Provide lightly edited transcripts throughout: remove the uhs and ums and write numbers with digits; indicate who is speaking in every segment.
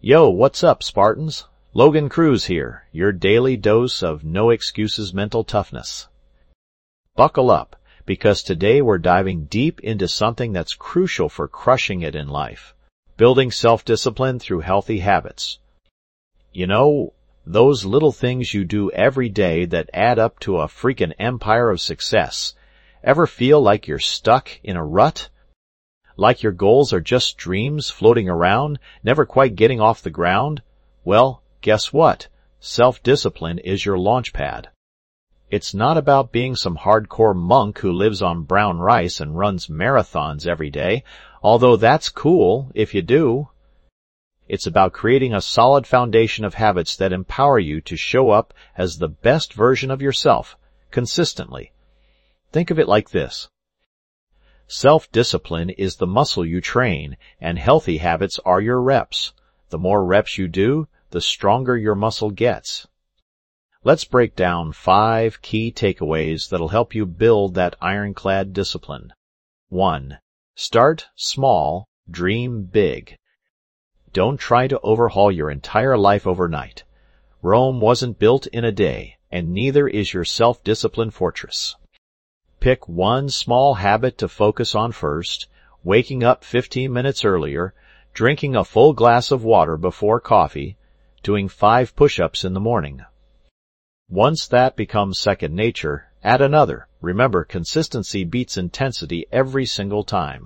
Speaker 1: Yo, what's up, Spartans? Logan Cruz here, your daily dose of no excuses mental toughness. Buckle up, because today we're diving deep into something that's crucial for crushing it in life. Building self-discipline through healthy habits. You know, those little things you do every day that add up to a freaking empire of success. Ever feel like you're stuck in a rut? Like your goals are just dreams floating around, never quite getting off the ground? Well, guess what? Self-discipline is your launch pad. It's not about being some hardcore monk who lives on brown rice and runs marathons every day, although that's cool if you do. It's about creating a solid foundation of habits that empower you to show up as the best version of yourself, consistently. Think of it like this. Self-discipline is the muscle you train, and healthy habits are your reps. The more reps you do, the stronger your muscle gets. Let's break down 5 key takeaways that'll help you build that ironclad discipline. 1. Start small, dream big. Don't try to overhaul your entire life overnight. Rome wasn't built in a day, and neither is your self-discipline fortress. Pick one small habit to focus on first, waking up 15 minutes earlier, drinking a full glass of water before coffee, doing 5 push-ups in the morning. Once that becomes second nature, add another. Remember, consistency beats intensity every single time.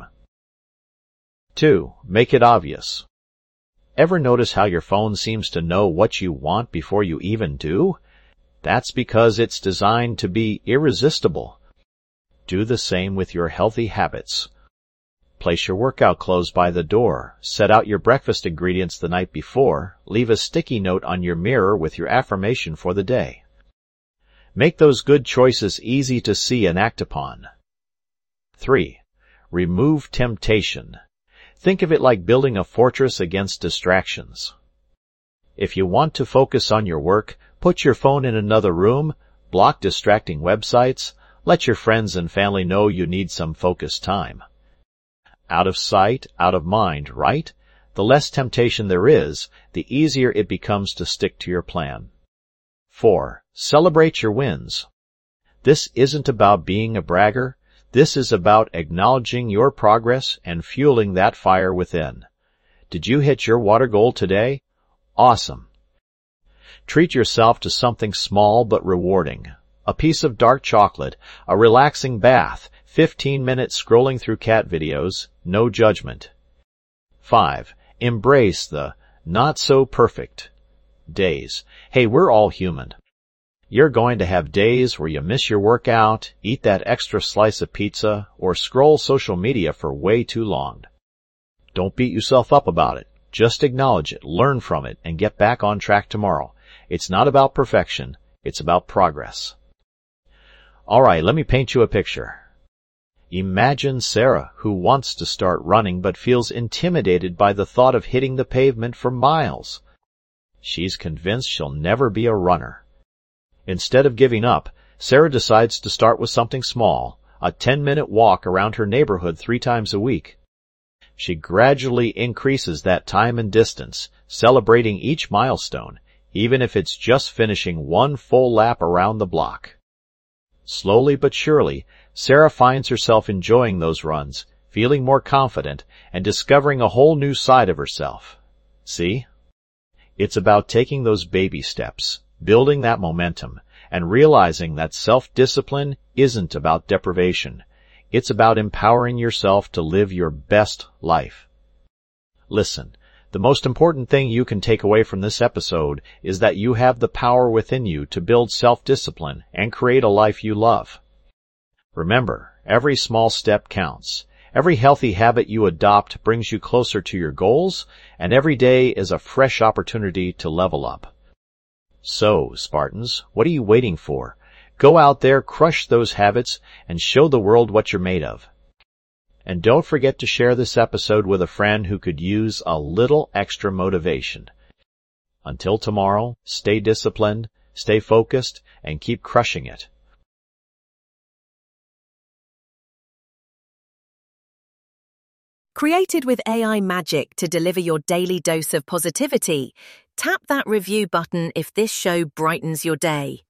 Speaker 1: 2. Make it obvious. Ever notice how your phone seems to know what you want before you even do? That's because it's designed to be irresistible. Do the same with your healthy habits. Place your workout clothes by the door, set out your breakfast ingredients the night before, leave a sticky note on your mirror with your affirmation for the day. Make those good choices easy to see and act upon. 3. Remove temptation. Think of it like building a fortress against distractions. If you want to focus on your work, put your phone in another room, block distracting websites, let your friends and family know you need some focused time. Out of sight, out of mind, right? The less temptation there is, the easier it becomes to stick to your plan. 4. Celebrate your wins. This isn't about being a bragger. This is about acknowledging your progress and fueling that fire within. Did you hit your water goal today? Awesome. Treat yourself to something small but rewarding. A piece of dark chocolate, a relaxing bath, 15 minutes scrolling through cat videos, no judgment. 5. Embrace the not-so-perfect days. Hey, we're all human. You're going to have days where you miss your workout, eat that extra slice of pizza, or scroll social media for way too long. Don't beat yourself up about it. Just acknowledge it, learn from it, and get back on track tomorrow. It's not about perfection. It's about progress. All right, let me paint you a picture. Imagine Sarah, who wants to start running but feels intimidated by the thought of hitting the pavement for miles. She's convinced she'll never be a runner. Instead of giving up, Sarah decides to start with something small, a 10-minute walk around her neighborhood 3 times a week. She gradually increases that time and distance, celebrating each milestone, even if it's just finishing 1 full lap around the block. Slowly but surely, Sarah finds herself enjoying those runs, feeling more confident, and discovering a whole new side of herself. See? It's about taking those baby steps, building that momentum, and realizing that self-discipline isn't about deprivation. It's about empowering yourself to live your best life. Listen, the most important thing you can take away from this episode is that you have the power within you to build self-discipline and create a life you love. Remember, every small step counts. Every healthy habit you adopt brings you closer to your goals, and every day is a fresh opportunity to level up. So, Spartans, what are you waiting for? Go out there, crush those habits, and show the world what you're made of. And don't forget to share this episode with a friend who could use a little extra motivation. Until tomorrow, stay disciplined, stay focused, and keep crushing it.
Speaker 2: Created with AI magic to deliver your daily dose of positivity, tap that review button if this show brightens your day.